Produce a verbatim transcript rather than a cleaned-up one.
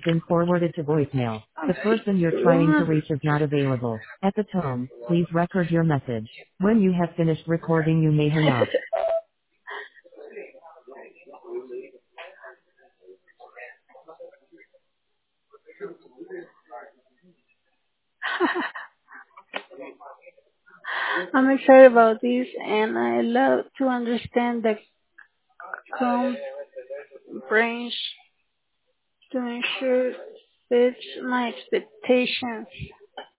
been forwarded to voicemail. The person you're trying to What? reach is not available. At the tone, please record your message. When you have finished recording, you may hang up. I'm excited about this, and I love to understand the comprehension to ensure fits my expectations.